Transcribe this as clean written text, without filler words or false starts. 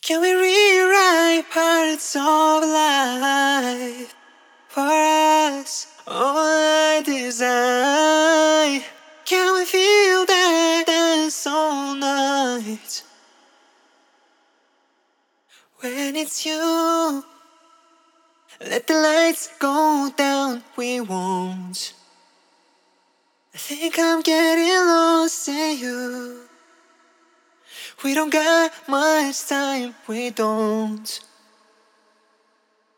Can we rewrite parts of life for us? All I desire. Can we feel that dance all night? When it's you, let the lights go down, we won't. I think I'm getting lost in you. We don't got much time, we don't.